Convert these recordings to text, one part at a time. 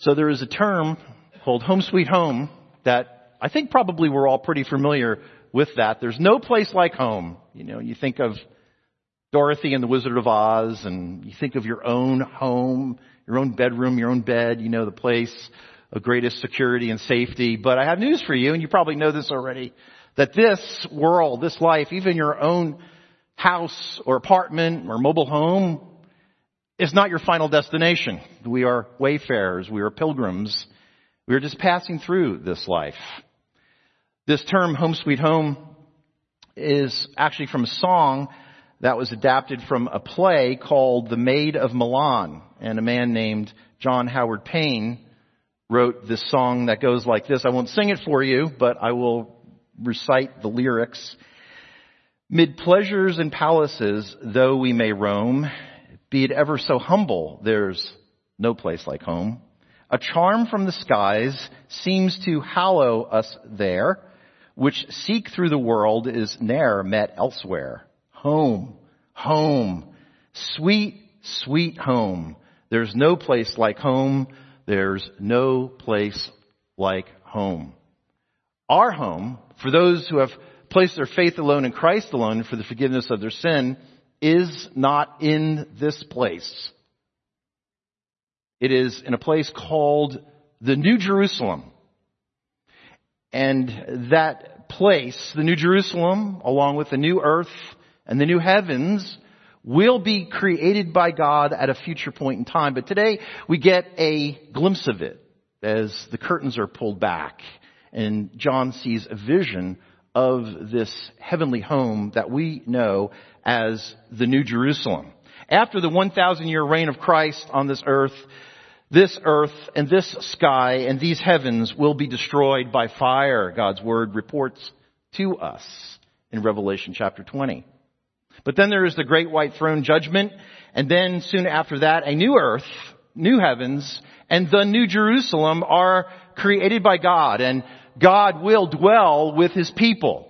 So there is a term called home sweet home that I think probably we're all pretty familiar with that. There's no place like home. You know, you think of Dorothy and the Wizard of Oz, and you think of your own home, your own bedroom, your own bed, you know, the place of greatest security and safety. But I have news for you, and you probably know this already, that this world, this life, even your own house or apartment or mobile home, is not your final destination. We are wayfarers. We are pilgrims. We are just passing through this life. This term, home sweet home, is actually from a song that was adapted from a play called The Maid of Milan. And a man named John Howard Payne wrote this song that goes like this. I won't sing it for you, but I will recite the lyrics. Mid pleasures and palaces, though we may roam, be it ever so humble, there's no place like home. A charm from the skies seems to hallow us there, which seek through the world is ne'er met elsewhere. Home, home, sweet, sweet home. There's no place like home. There's no place like home. Our home, for those who have placed their faith alone in Christ alone for the forgiveness of their sin, is not in this place. It is in a place called the New Jerusalem. And that place, the New Jerusalem, along with the new earth and the new heavens, will be created by God at a future point in time. But today we get a glimpse of it as the curtains are pulled back and John sees a vision of this heavenly home that we know as the New Jerusalem. After the 1,000-year reign of Christ on this earth and this sky and these heavens will be destroyed by fire, God's word reports to us in Revelation chapter 20. But then there is the great white throne judgment, and then soon after that, a new earth, new heavens, and the New Jerusalem are created by God, and God will dwell with His people.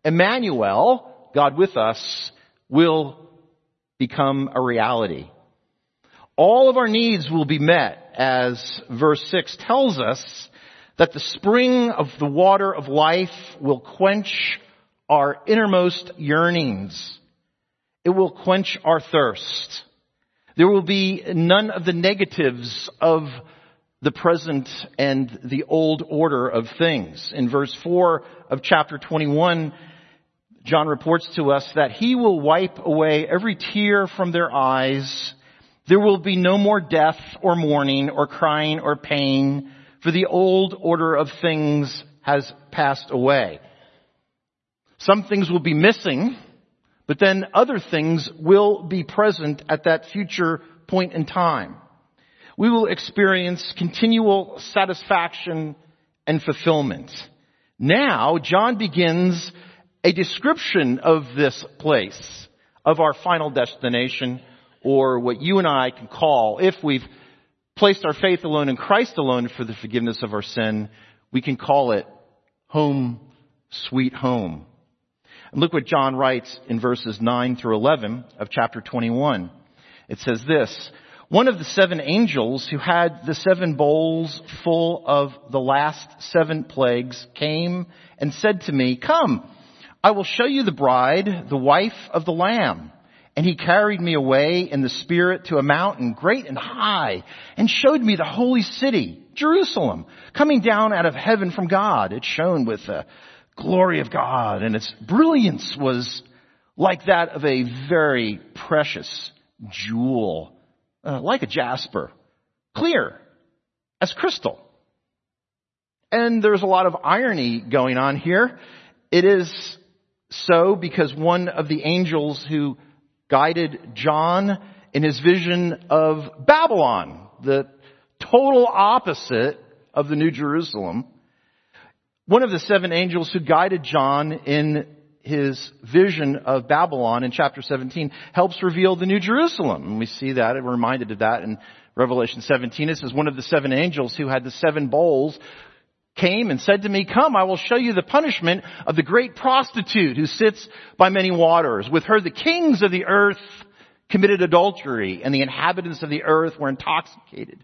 Emmanuel, God with us, will become a reality. All of our needs will be met, as verse 6 tells us, that the spring of the water of life will quench our innermost yearnings. It will quench our thirst. There will be none of the negatives of the present and the old order of things. In verse 4 of chapter 21, John reports to us that He will wipe away every tear from their eyes. There will be no more death or mourning or crying or pain, for the old order of things has passed away. Some things will be missing, but then other things will be present at that future point in time. We will experience continual satisfaction and fulfillment. Now, John begins a description of this place, of our final destination, or what you and I can call, if we've placed our faith alone in Christ alone for the forgiveness of our sin, we can call it home, sweet home. And look what John writes in verses 9 through 11 of chapter 21. It says this, one of the 7 angels who had the 7 bowls full of the last 7 plagues came and said to me, come, I will show you the bride, the wife of the Lamb. And he carried me away in the Spirit to a mountain great and high and showed me the holy city, Jerusalem, coming down out of heaven from God. It shone with the glory of God, and its brilliance was like that of a very precious jewel, like a jasper, clear as crystal. And there's a lot of irony going on here. It is so because one of the angels who guided John in his vision of Babylon, the total opposite of the New Jerusalem. One of the 7 angels who guided John in his vision of Babylon in chapter 17 helps reveal the New Jerusalem. And we see that, and we're reminded of that in Revelation 17. It says one of the 7 angels who had the 7 bowls came and said to me, come, I will show you the punishment of the great prostitute who sits by many waters. With her, the kings of the earth committed adultery, and the inhabitants of the earth were intoxicated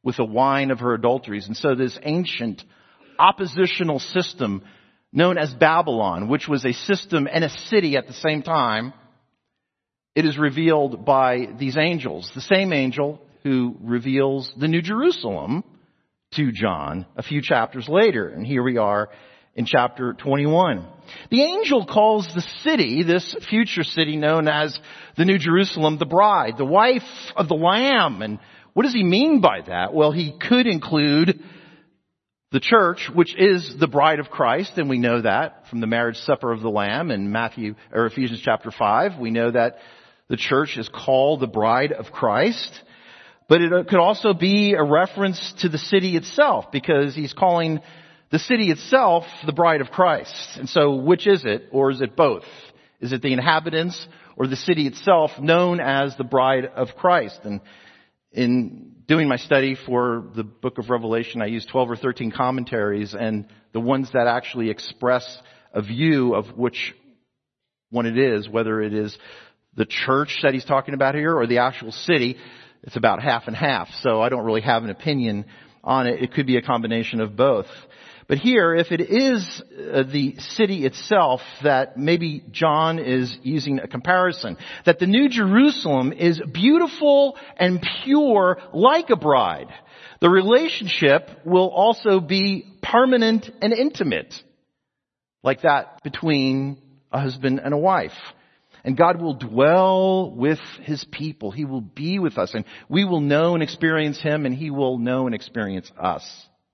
with the wine of her adulteries. And so this ancient oppositional system known as Babylon, which was a system and a city at the same time, it is revealed by these angels. The same angel who reveals the New Jerusalem to John a few chapters later. And here we are in chapter 21. The angel calls the city, this future city known as the New Jerusalem, the bride, the wife of the Lamb. And what does he mean by that? Well, he could include the church, which is the bride of Christ, and we know that from the marriage supper of the Lamb in Ephesians chapter 5. We know that the church is called the bride of Christ. But it could also be a reference to the city itself, because he's calling the city itself the bride of Christ. And so which is it, or is it both? Is it the inhabitants or the city itself known as the bride of Christ? And in doing my study for the book of Revelation, I used 12 or 13 commentaries, and the ones that actually express a view of which one it is, whether it is the church that he's talking about here or the actual city, it's about half and half. So I don't really have an opinion on it. It could be a combination of both. But here, if it is the city itself, that maybe John is using a comparison, that the New Jerusalem is beautiful and pure like a bride. The relationship will also be permanent and intimate, like that between a husband and a wife. And God will dwell with His people. He will be with us, and we will know and experience Him, and He will know and experience us.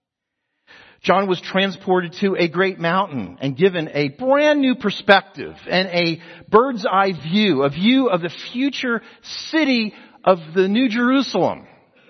John was transported to a great mountain and given a brand new perspective and a bird's eye view, a view of the future city of the New Jerusalem.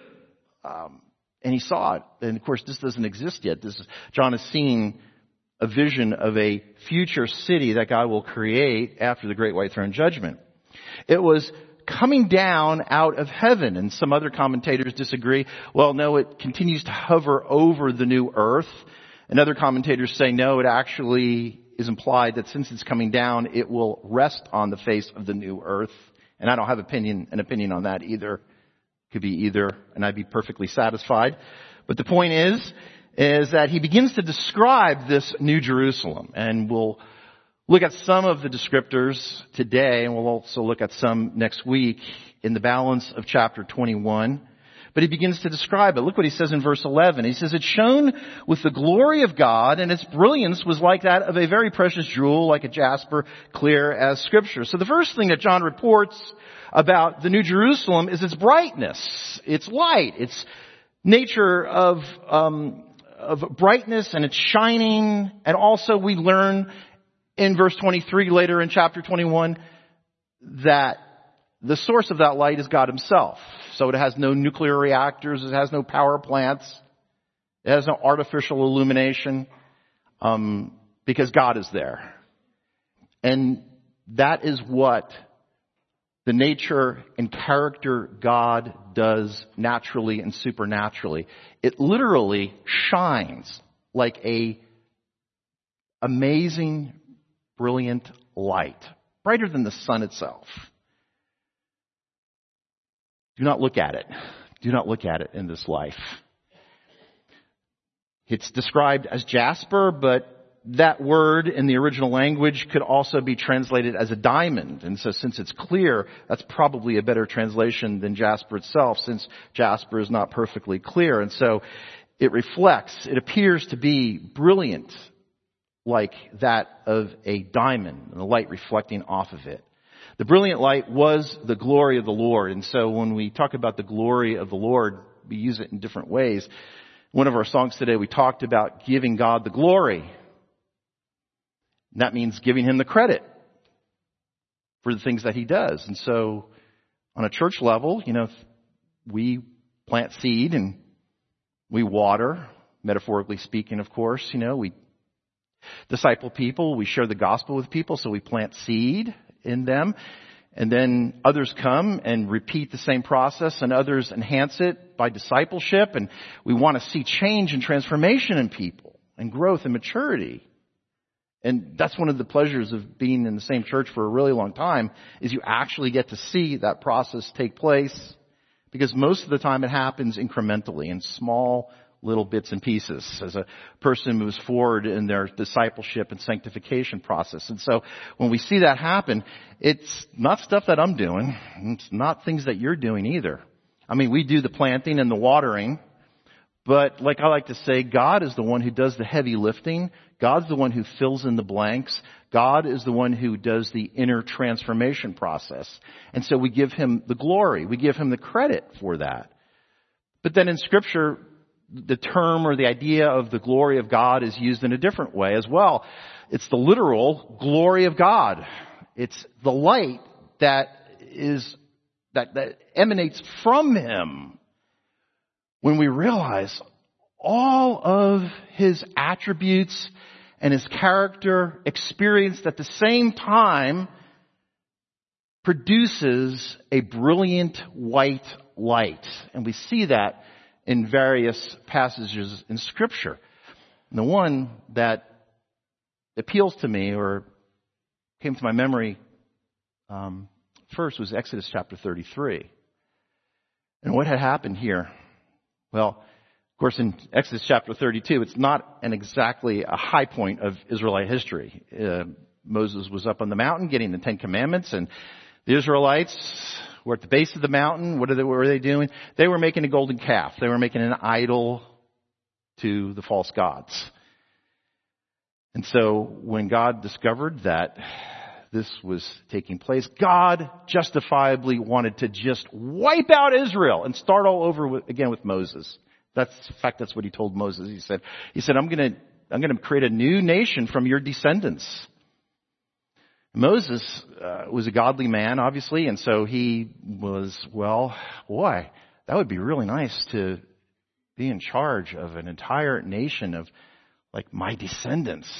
And he saw it. And of course, this doesn't exist yet. John is seeing a vision of a future city that God will create after the great white throne judgment. It was coming down out of heaven, and some other commentators disagree. Well, no, it continues to hover over the new earth. And other commentators say, no, it actually is implied that since it's coming down, it will rest on the face of the new earth. And I don't have an opinion on that either. Could be either, and I'd be perfectly satisfied. But the point is that he begins to describe this New Jerusalem, and we'll look at some of the descriptors today, and we'll also look at some next week in the balance of chapter 21. But he begins to describe it. Look what he says in verse 11. He says, "It shone with the glory of God, and its brilliance was like that of a very precious jewel, like a jasper, clear as Scripture." So the first thing that John reports about the New Jerusalem is its brightness, its light, its nature of brightness, and its shining. And also we learn in verse 23 later in chapter 21 that the source of that light is God Himself. So it has no nuclear reactors, it has no power plants, it has no artificial illumination, because God is there. And that is what the nature and character God does naturally and supernaturally. It literally shines like a amazing, brilliant light, brighter than the sun itself. Do not look at it. Do not look at it in this life. It's described as jasper, but that word in the original language could also be translated as a diamond. And so since it's clear, that's probably a better translation than jasper itself, since jasper is not perfectly clear. And so it appears to be brilliant like that of a diamond, and the light reflecting off of it. The brilliant light was the glory of the Lord. And so when we talk about the glory of the Lord, we use it in different ways. One of our songs today, we talked about giving God the glory. And that means giving Him the credit for the things that He does. And so on a church level, we plant seed and we water, metaphorically speaking, of course. We disciple people, we share the gospel with people, so we plant seed in them. And then others come and repeat the same process, and others enhance it by discipleship. And we want to see change and transformation in people and growth and maturity. And that's one of the pleasures of being in the same church for a really long time, is you actually get to see that process take place Because most of the time it happens incrementally in small little bits and pieces as a person moves forward in their discipleship and sanctification process. And so when we see that happen, it's not stuff that I'm doing. It's not things that you're doing either. I mean, we do the planting and the watering, but like I like to say, God is the one who does the heavy lifting. God's the one who fills in the blanks. God is the one who does the inner transformation process. And so we give him the glory. We give him the credit for that. But then in Scripture, the term or the idea of the glory of God is used in a different way as well. It's the literal glory of God. It's the light that emanates from him. When we realize all of his attributes and his character experienced at the same time produces a brilliant white light. And we see that in various passages in Scripture. And the one that appeals to me or came to my memory first was Exodus chapter 33. And what had happened here? Well, of course, in Exodus chapter 32, it's not exactly a high point of Israelite history. Moses was up on the mountain getting the Ten Commandments, and the Israelites were at the base of the mountain. What were they doing? They were making a golden calf. They were making an idol to the false gods. And so when God discovered that this was taking place, God justifiably wanted to just wipe out Israel and start all over again with Moses. In fact, that's what he told Moses. He said, I'm going to create a new nation from your descendants. Moses was a godly man, obviously, and so he was, that would be really nice to be in charge of an entire nation of like my descendants.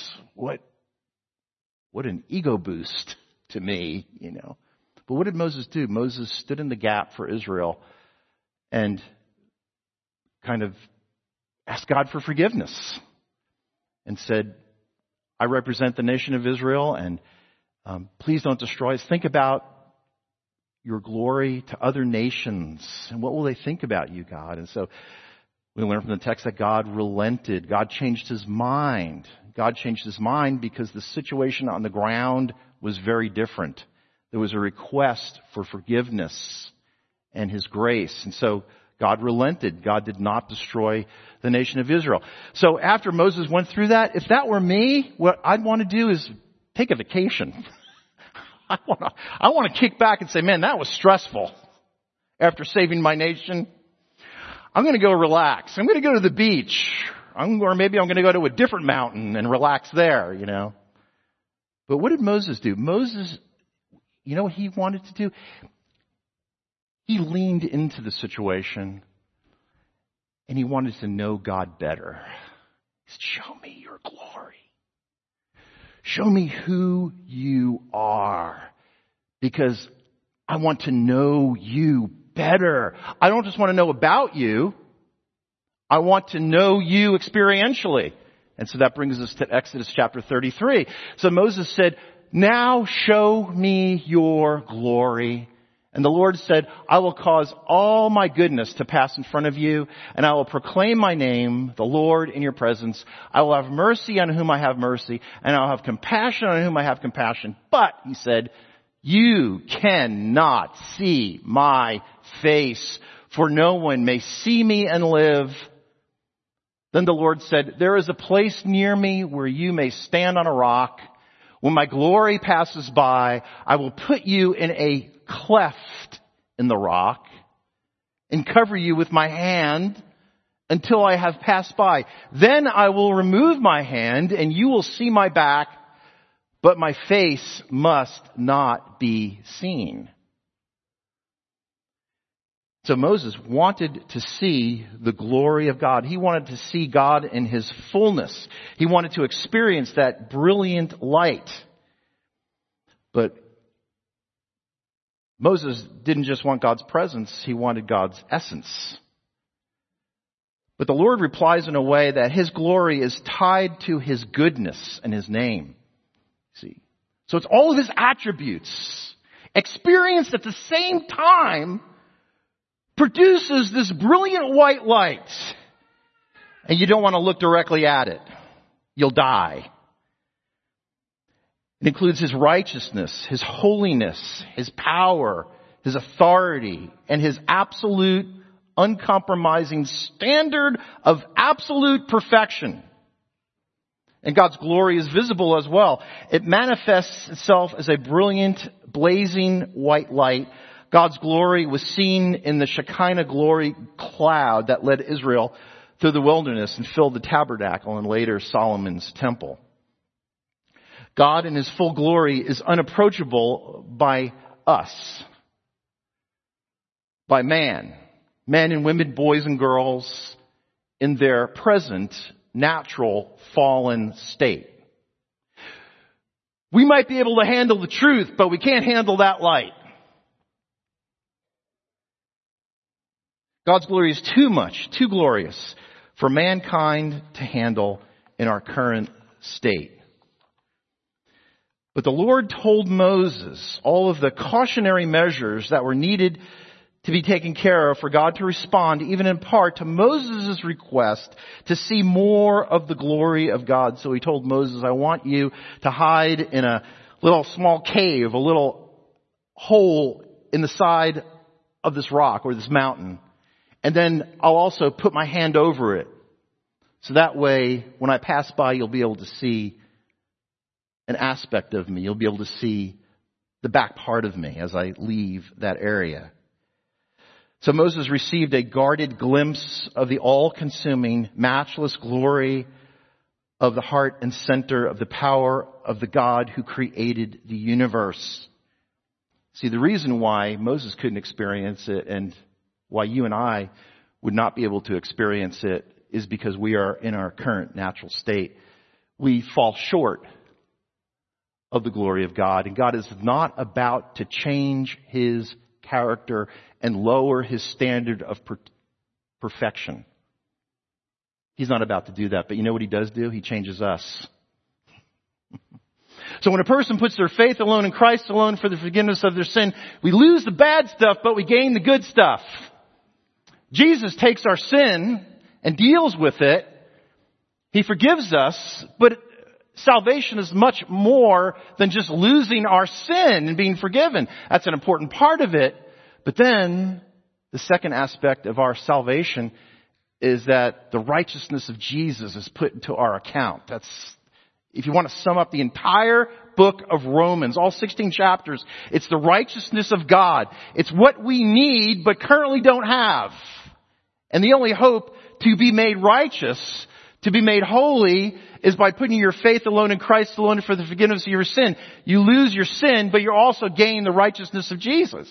What an ego boost to me, you know. But what did Moses do? Moses stood in the gap for Israel and kind of asked God for forgiveness and said, I represent the nation of Israel, and please don't destroy us. Think about your glory to other nations, and what will they think about you, God? And so we learn from the text that God relented. God changed his mind. God changed his mind because the situation on the ground was very different. There was a request for forgiveness and his grace. And so God relented. God did not destroy the nation of Israel. So after Moses went through that, if that were me, what I'd want to do is take a vacation. I want to kick back and say, man, that was stressful. After saving my nation, I'm going to go relax. I'm going to go to the beach. Or maybe I'm going to go to a different mountain and relax there, you know. But what did Moses do? Moses, you know what he wanted to do? He leaned into the situation and he wanted to know God better. He said, show me your glory. Show me who you are, because I want to know you better. I don't just want to know about you. I want to know you experientially. And so that brings us to Exodus chapter 33. So Moses said, now show me your glory. And the Lord said, I will cause all my goodness to pass in front of you, and I will proclaim my name, the Lord, in your presence. I will have mercy on whom I have mercy, and I will have compassion on whom I have compassion. But, he said, you cannot see my face, for no one may see me and live. Then the Lord said, there is a place near me where you may stand on a rock. When my glory passes by, I will put you in a cleft in the rock and cover you with my hand until I have passed by. Then I will remove my hand and you will see my back, but my face must not be seen. So Moses wanted to see the glory of God. He wanted to see God in his fullness. He wanted to experience that brilliant light. But Moses didn't just want God's presence, he wanted God's essence. But the Lord replies in a way that his glory is tied to his goodness and his name. See? So it's all of his attributes experienced at the same time, produces this brilliant white light. And you don't want to look directly at it. You'll die. It includes His righteousness, His holiness, His power, His authority, and His absolute, uncompromising standard of absolute perfection. And God's glory is visible as well. It manifests itself as a brilliant, blazing white light. God's glory was seen in the Shekinah glory cloud that led Israel through the wilderness and filled the tabernacle and later Solomon's temple. God in His full glory is unapproachable by us, by man, men and women, boys and girls in their present natural fallen state. We might be able to handle the truth, but we can't handle that light. God's glory is too much, too glorious for mankind to handle in our current state. But the Lord told Moses all of the cautionary measures that were needed to be taken care of for God to respond, even in part, to Moses' request to see more of the glory of God. So He told Moses, I want you to hide in a little small cave, a little hole in the side of this rock or this mountain. And then I'll also put my hand over it. So that way, when I pass by, you'll be able to see an aspect of me. You'll be able to see the back part of me as I leave that area. So Moses received a guarded glimpse of the all-consuming, matchless glory of the heart and center of the power of the God who created the universe. See, the reason why Moses couldn't experience it and why you and I would not be able to experience it is because we are in our current natural state. We fall short of the glory of God, and God is not about to change His character and lower His standard of perfection. He's not about to do that, but you know what He does do? He changes us. So when a person puts their faith alone in Christ alone for the forgiveness of their sin, we lose the bad stuff, but we gain the good stuff. Jesus takes our sin and deals with it. He forgives us, but salvation is much more than just losing our sin and being forgiven. That's an important part of it. But then the second aspect of our salvation is that the righteousness of Jesus is put into our account. That's, if you want to sum up the entire book of Romans, all 16 chapters, it's the righteousness of God. It's what we need but currently don't have. And the only hope to be made righteous, to be made holy, is by putting your faith alone in Christ alone for the forgiveness of your sin. You lose your sin, but you also gain the righteousness of Jesus.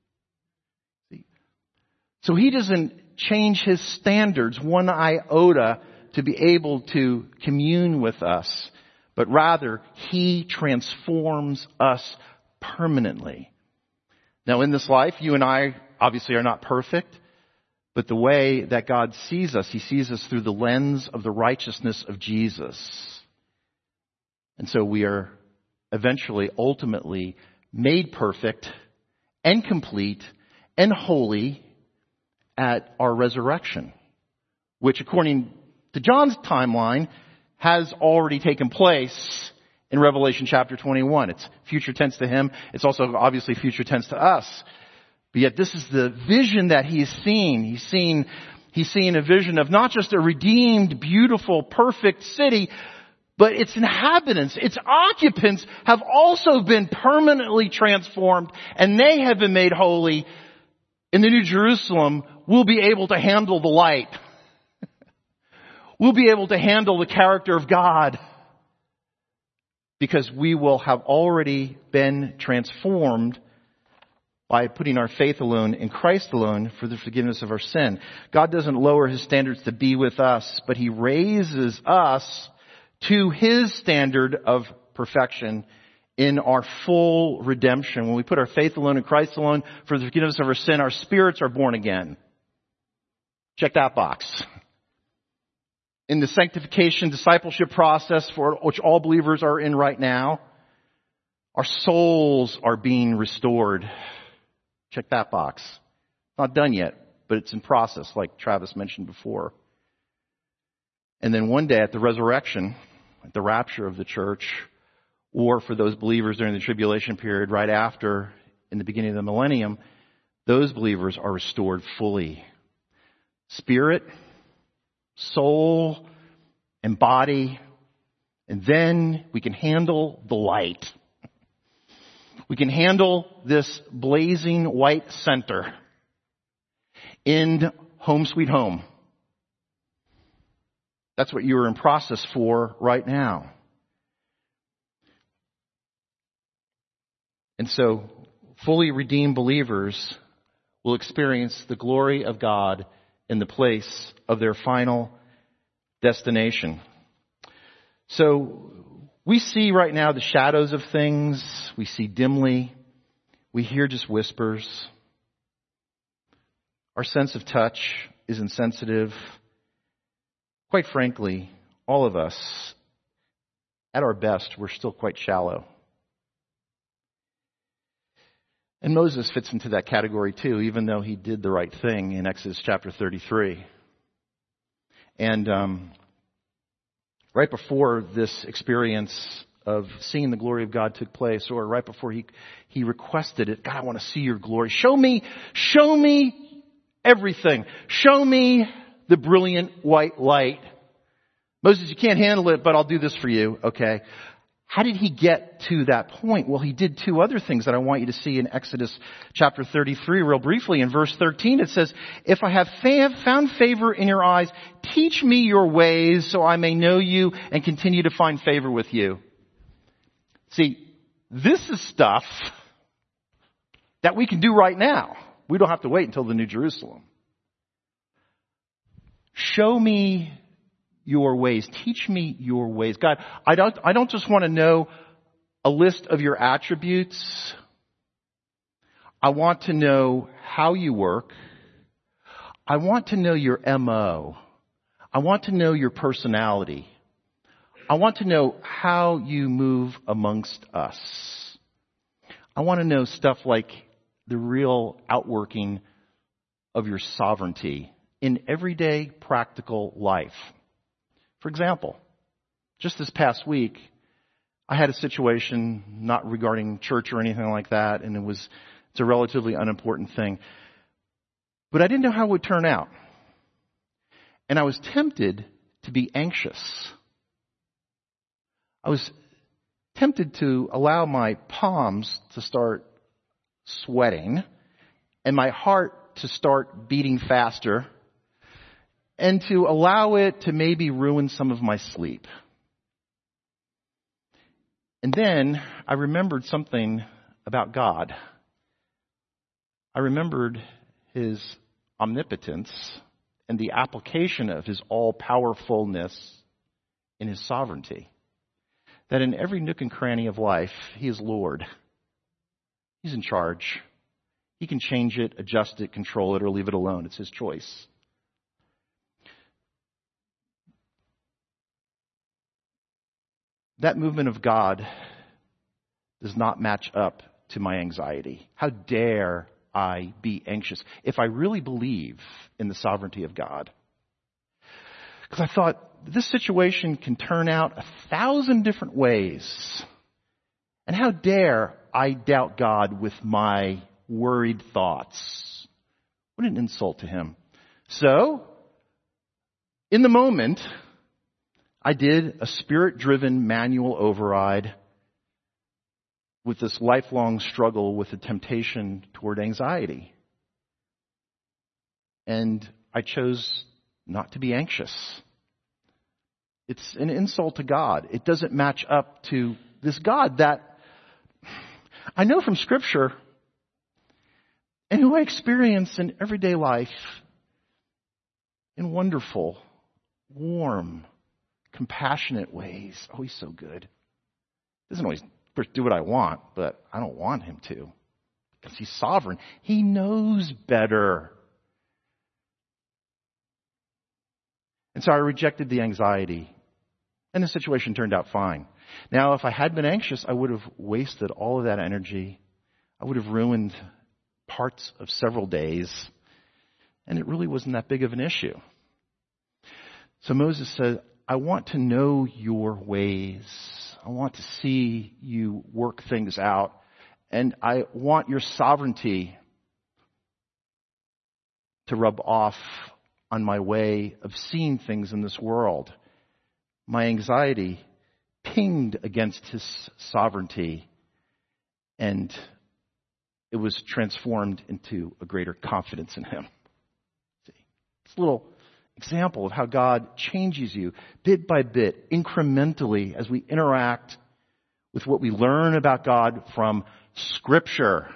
So He doesn't change His standards one iota to be able to commune with us, but rather He transforms us permanently. Now in this life, you and I obviously are not perfect, but the way that God sees us, He sees us through the lens of the righteousness of Jesus. And so we are eventually, ultimately made perfect and complete and holy at our resurrection, which according to John's timeline has already taken place in Revelation chapter 21. It's future tense to Him. It's also obviously future tense to us. But yet this is the vision that He's seen. He's seen a vision of not just a redeemed, beautiful, perfect city, but its inhabitants, its occupants have also been permanently transformed, and they have been made holy. In the New Jerusalem, we'll be able to handle the light. We'll be able to handle the character of God because we will have already been transformed by putting our faith alone in Christ alone for the forgiveness of our sin. God doesn't lower His standards to be with us, but He raises us to His standard of perfection in our full redemption. When we put our faith alone in Christ alone for the forgiveness of our sin, our spirits are born again. Check that box. In the sanctification discipleship process for which all believers are in right now, our souls are being restored. Check that box. Not done yet. but it's in process, like Travis mentioned before. And then one day at the resurrection, at the rapture of the church, or for those believers during the tribulation period right after, in the beginning of the millennium, those believers are restored fully. Spirit, soul, and body. And then we can handle the light. We can handle this blazing white center in home sweet home. That's what you're in process for right now. And so, fully redeemed believers will experience the glory of God in the place of their final destination. So, we see right now the shadows of things. We see dimly. We hear just whispers. Our sense of touch is insensitive. Quite frankly, all of us, at our best, we're still quite shallow. And Moses fits into that category too, even though he did the right thing in Exodus chapter 33. And right before this experience of seeing the glory of God took place, or right before he requested it, God, I want to see your glory. Show me everything. Show me the brilliant white light. Moses, you can't handle it, but I'll do this for you. Okay. How did he get to that point? Well, he did two other things that I want you to see in Exodus chapter 33 real briefly. In verse 13 it says, if I have found favor in your eyes, teach me your ways so I may know you and continue to find favor with you. See, this is stuff that we can do right now. We don't have to wait until the New Jerusalem. Show me your ways. Teach me your ways. God, I don't just want to know a list of your attributes. I want to know how you work. I want to know your MO. I want to know your personality. I want to know how you move amongst us. I want to know stuff like the real outworking of your sovereignty in everyday practical life. For example, just this past week, I had a situation not regarding church or anything like that, and it's a relatively unimportant thing. But I didn't know how it would turn out. And I was tempted to be anxious. I was tempted to allow my palms to start sweating and my heart to start beating faster, and to allow it to maybe ruin some of my sleep. And then I remembered something about God. I remembered His omnipotence and the application of His all-powerfulness in His sovereignty. That in every nook and cranny of life, He is Lord. He's in charge. He can change it, adjust it, control it, or leave it alone. It's His choice. That movement of God does not match up to my anxiety. How dare I be anxious if I really believe in the sovereignty of God? Because I thought, this situation can turn out 1,000 different ways. And how dare I doubt God with my worried thoughts? What an insult to Him. So, in the moment, I did a spirit-driven manual override with this lifelong struggle with the temptation toward anxiety. And I chose not to be anxious. It's an insult to God. It doesn't match up to this God that I know from Scripture and who I experience in everyday life in wonderful, warm, compassionate ways. Oh, He's so good. He doesn't always do what I want, but I don't want Him to. Because He's sovereign. He knows better. And so I rejected the anxiety. And the situation turned out fine. Now, if I had been anxious, I would have wasted all of that energy. I would have ruined parts of several days. And it really wasn't that big of an issue. So Moses said, I want to know your ways. I want to see you work things out. And I want your sovereignty to rub off on my way of seeing things in this world. My anxiety pinged against his sovereignty, and it was transformed into a greater confidence in him. See, it's a little example of how God changes you bit by bit, incrementally, as we interact with what we learn about God from Scripture.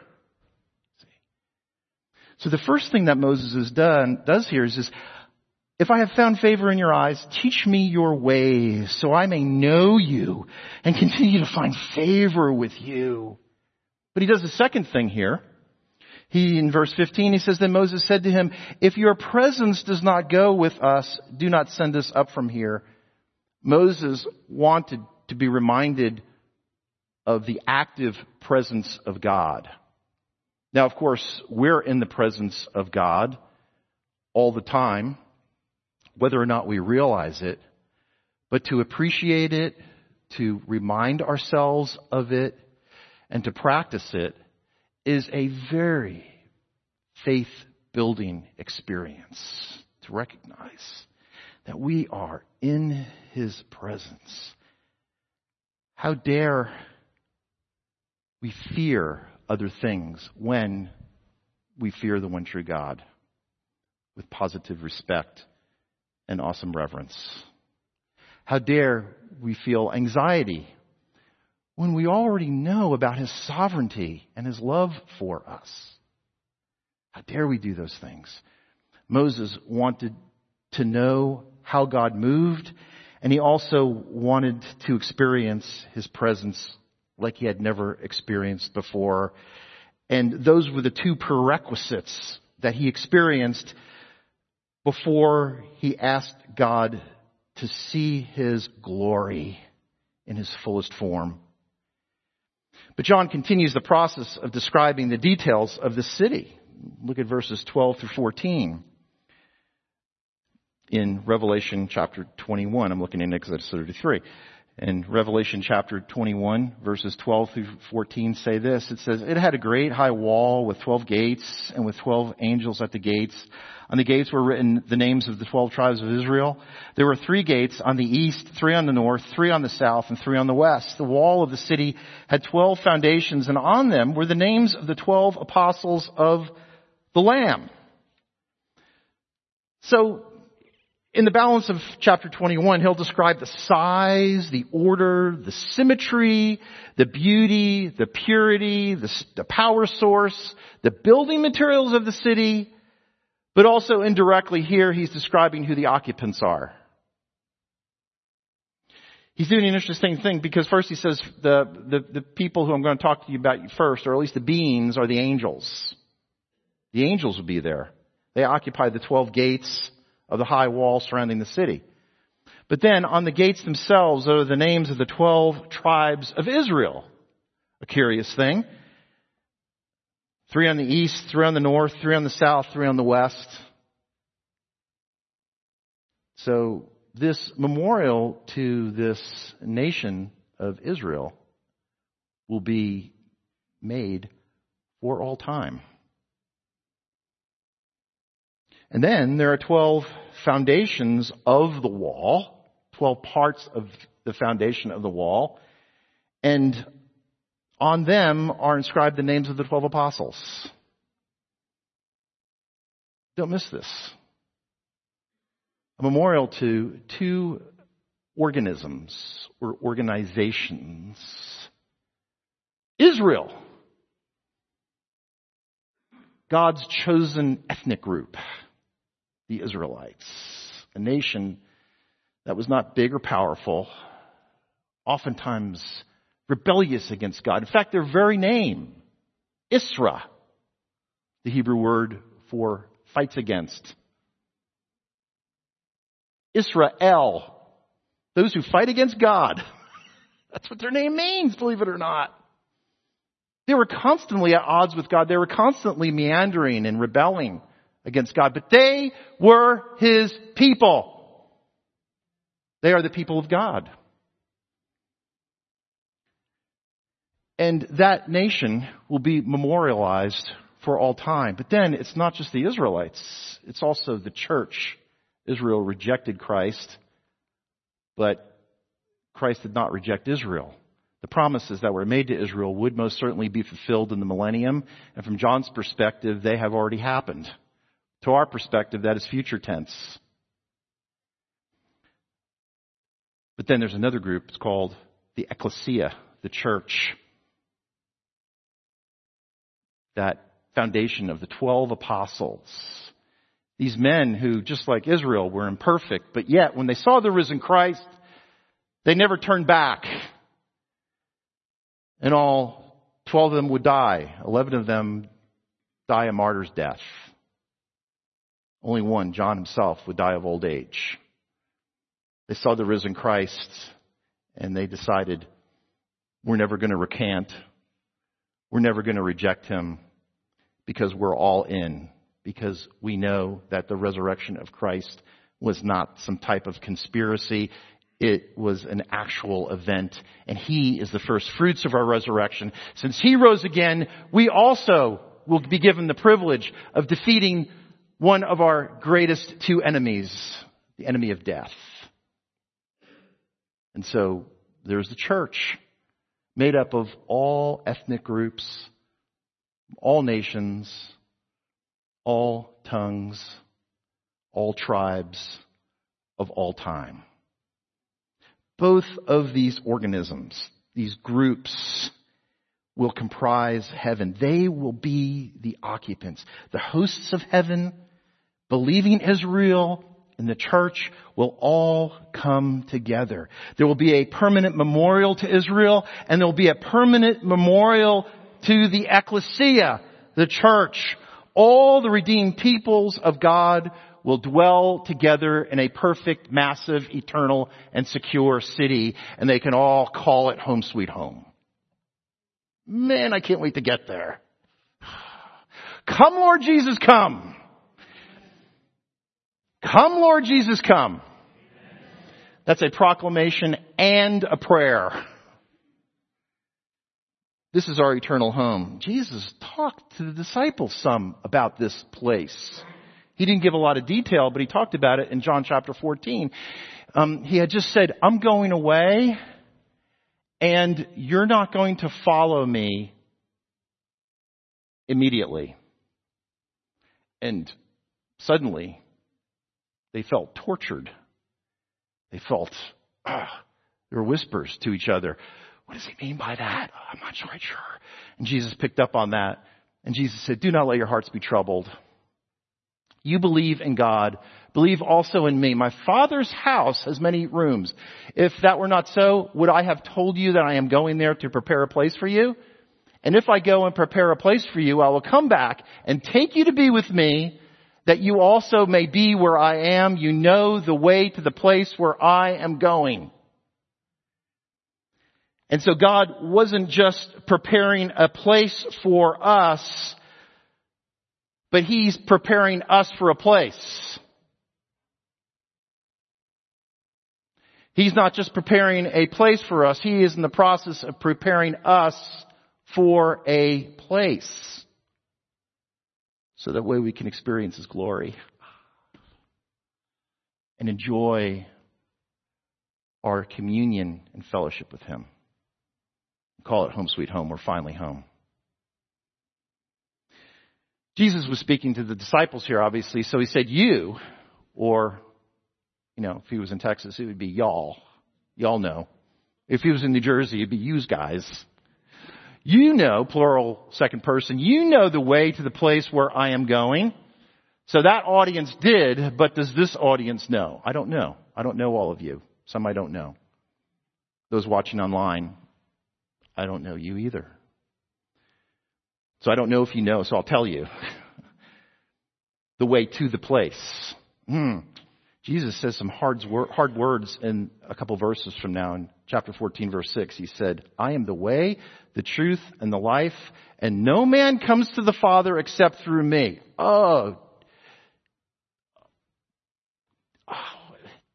So the first thing that Moses does here is if I have found favor in your eyes, teach me your ways so I may know you and continue to find favor with you. But he does a second thing here. In verse 15, he says, Then Moses said to him, if your presence does not go with us, do not send us up from here. Moses wanted to be reminded of the active presence of God. Now, of course, we're in the presence of God all the time, whether or not we realize it. But to appreciate it, to remind ourselves of it, and to practice it is a very faith-building experience. To recognize that we are in His presence. How dare we fear other things when we fear the one true God with positive respect and awesome reverence? How dare we feel anxiety when we already know about His sovereignty and His love for us? How dare we do those things? Moses wanted to know how God moved, and he also wanted to experience His presence like he had never experienced before. And those were the two prerequisites that he experienced before he asked God to see His glory in His fullest form. But John continues the process of describing the details of the city. Look at verses 12 through 14 in Revelation chapter 21. I'm looking in Exodus 33. In Revelation chapter 21, verses 12 through 14 say this. It says, It had a great high wall with 12 gates and with 12 angels at the gates. On the gates were written the names of the 12 tribes of Israel. There were 3 gates on the east, 3 on the north, 3 on the south, and 3 on the west. The wall of the city had 12 foundations, and on them were the names of the 12 apostles of the Lamb. So, in the balance of chapter 21, he'll describe the size, the order, the symmetry, the beauty, the purity, the power source, the building materials of the city. But also indirectly here, he's describing who the occupants are. He's doing an interesting thing because first he says the people who I'm going to talk to you about first, or at least the beings, are the angels. The angels will be there. They occupy the 12 gates of the high wall surrounding the city. But then on the gates themselves are the names of the 12 tribes of Israel. A curious thing. 3 on the east, 3 on the north, 3 on the south, 3 on the west. So this memorial to this nation of Israel will be made for all time. And then there are 12 foundations of the wall, 12 parts of the foundation of the wall. And on them are inscribed the names of the 12 apostles. Don't miss this. A memorial to 2 organisms or organizations. Israel, God's chosen ethnic group. The Israelites, a nation that was not big or powerful, oftentimes rebellious against God. In fact, their very name, Isra, the Hebrew word for fights against. Israel, those who fight against God. That's what their name means, believe it or not. They were constantly at odds with God. They were constantly meandering and rebelling against God, but they were His people. They are the people of God. And that nation will be memorialized for all time. But then it's not just the Israelites. It's also the church. Israel rejected Christ, but Christ did not reject Israel. The promises that were made to Israel would most certainly be fulfilled in the millennium. And from John's perspective, they have already happened. To our perspective, that is future tense. But then there's another group. It's called the ecclesia, the church. That foundation of the 12 apostles. These men who, just like Israel, were imperfect, but yet when they saw the risen Christ, they never turned back. And all 12 of them would die. 11 of them die a martyr's death. Only one, John himself, would die of old age. They saw the risen Christ and they decided, we're never going to recant. We're never going to reject Him because we're all in. Because we know that the resurrection of Christ was not some type of conspiracy. It was an actual event. And He is the first fruits of our resurrection. Since He rose again, we also will be given the privilege of defeating one of our greatest two enemies, the enemy of death. And so there's the church, made up of all ethnic groups, all nations, all tongues, all tribes of all time. Both of these organisms, these groups, will comprise heaven. They will be the occupants. The hosts of heaven, believing Israel, and the church will all come together. There will be a permanent memorial to Israel, and there will be a permanent memorial to the ecclesia, the church. All the redeemed peoples of God will dwell together in a perfect, massive, eternal, and secure city, and they can all call it home sweet home. Man, I can't wait to get there. Come, Lord Jesus, come. Come, Lord Jesus, come. That's a proclamation and a prayer. This is our eternal home. Jesus talked to the disciples some about this place. He didn't give a lot of detail, but He talked about it in John chapter 14. He had just said, I'm going away, and you're not going to follow me immediately. And suddenly, they felt tortured. They felt, there were whispers to each other. What does He mean by that? I'm not quite sure. And Jesus picked up on that. And Jesus said, do not let your hearts be troubled. You believe in God. Believe also in me. My Father's house has many rooms. If that were not so, would I have told you that I am going there to prepare a place for you? And if I go and prepare a place for you, I will come back and take you to be with me, that you also may be where I am. You know the way to the place where I am going. And so God wasn't just preparing a place for us, but He's preparing us for a place. He's not just preparing a place for us. He is in the process of preparing us for a place. So that way we can experience His glory and enjoy our communion and fellowship with Him. Call it home sweet home. We're finally home. Jesus was speaking to the disciples here, obviously. So He said you, or, if He was in Texas, it would be y'all. Y'all know. If He was in New Jersey, it'd be yous guys. You know, plural, second person, you know the way to the place where I am going. So that audience did, but does this audience know? I don't know. I don't know all of you. Some I don't know. Those watching online, I don't know you either. So I don't know if you know, so I'll tell you. The way to the place. Jesus says some hard words in a couple verses from now. In chapter 14, verse 6, He said, I am the way, the truth, and the life, and no man comes to the Father except through me. Oh,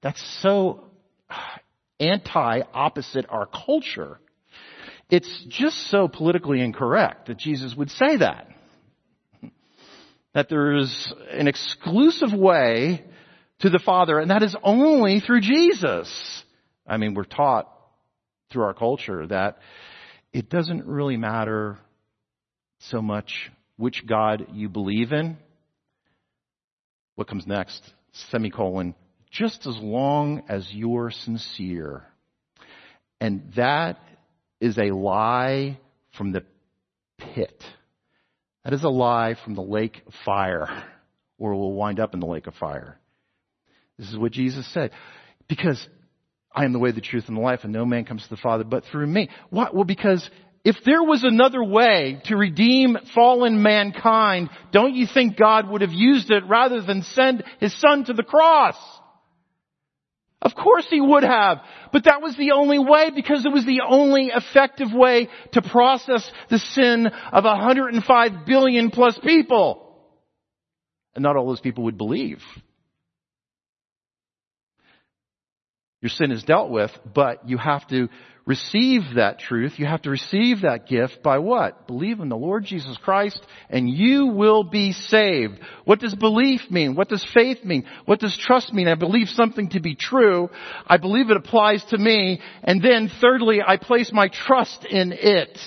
that's so anti-opposite our culture. It's just so politically incorrect that Jesus would say that. That there is an exclusive way to the Father, and that is only through Jesus. I mean, we're taught through our culture that it doesn't really matter so much which God you believe in. What comes next? Semicolon. Just as long as you're sincere. And that is a lie from the pit. That is a lie from the lake of fire, or we'll wind up in the lake of fire. This is what Jesus said. Because I am the way, the truth, and the life, and no man comes to the Father but through me. What? Well, because if there was another way to redeem fallen mankind, don't you think God would have used it rather than send His Son to the cross? Of course He would have. But that was the only way, because it was the only effective way to process the sin of 105 billion plus people. And not all those people would believe. Your sin is dealt with, but you have to receive that truth. You have to receive that gift by what? Believe in the Lord Jesus Christ and you will be saved. What does belief mean? What does faith mean? What does trust mean? I believe something to be true. I believe it applies to me. And then thirdly, I place my trust in it.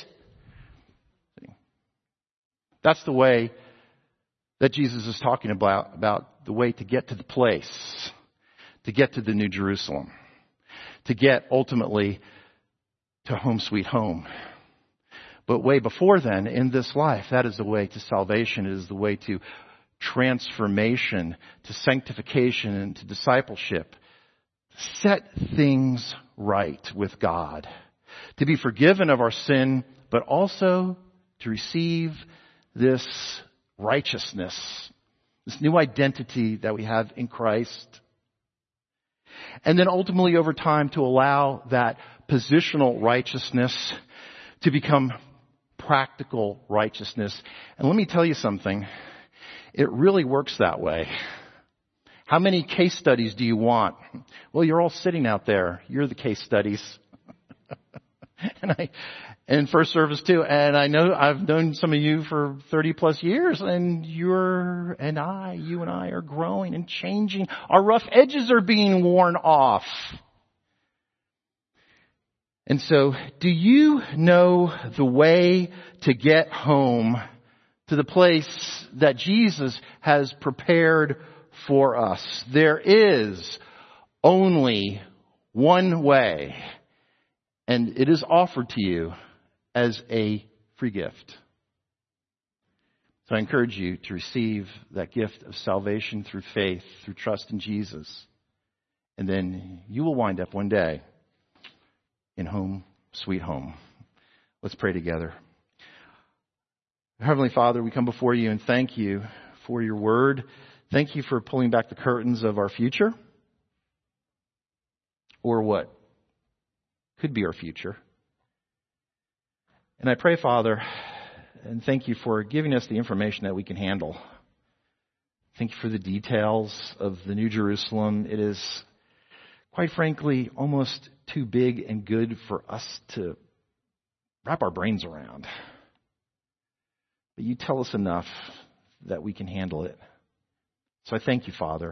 That's the way that Jesus is talking about the way to get to the place, to get to the New Jerusalem, to get ultimately to home sweet home. But way before then, in this life, that is the way to salvation. It is the way to transformation, to sanctification, and to discipleship. Set things right with God. To be forgiven of our sin, but also to receive this righteousness, this new identity that we have in Christ. And then ultimately over time to allow that positional righteousness to become practical righteousness. And let me tell you something. It really works that way. How many case studies do you want? Well, you're all sitting out there. You're the case studies. And first service too. And I know I've known some of you for 30 plus years, and you and I are growing and changing. Our rough edges are being worn off. And so, do you know the way to get home to the place that Jesus has prepared for us? There is only one way, and it is offered to you as a free gift. So I encourage you to receive that gift of salvation through faith, through trust in Jesus. And then you will wind up one day in home, sweet home. Let's pray together. Heavenly Father, we come before you and thank you for your word. Thank you for pulling back the curtains of our future, or what could be our future. And I pray, Father, and thank you for giving us the information that we can handle. Thank you for the details of the New Jerusalem. It is, quite frankly, almost too big and good for us to wrap our brains around. But you tell us enough that we can handle it. So I thank you, Father.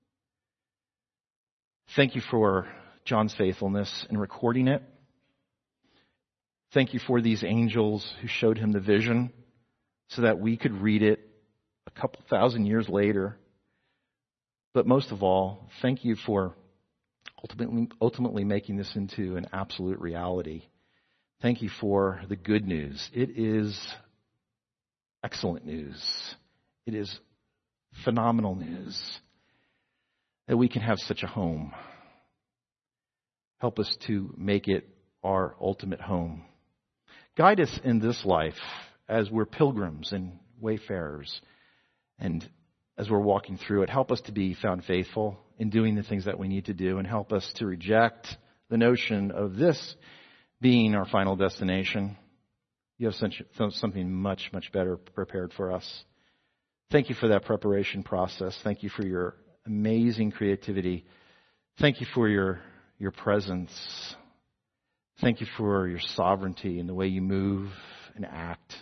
Thank you for John's faithfulness in recording it. Thank you for these angels who showed him the vision so that we could read it a couple thousand years later. But most of all, thank you for ultimately making this into an absolute reality. Thank you for the good news. It is excellent news. It is phenomenal news that we can have such a home. Help us to make it our ultimate home. Guide us in this life as we're pilgrims and wayfarers, and as we're walking through it. Help us to be found faithful in doing the things that we need to do, and help us to reject the notion of this being our final destination. You have something much, much better prepared for us. Thank you for that preparation process. Thank you for your amazing creativity Thank you for your presence. Thank you for your sovereignty and the way you move and act.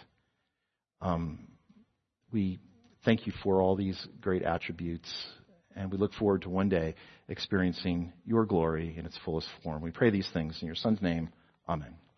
We thank you for all these great attributes, and we look forward to one day experiencing your glory in its fullest form. We pray these things in your Son's name. Amen.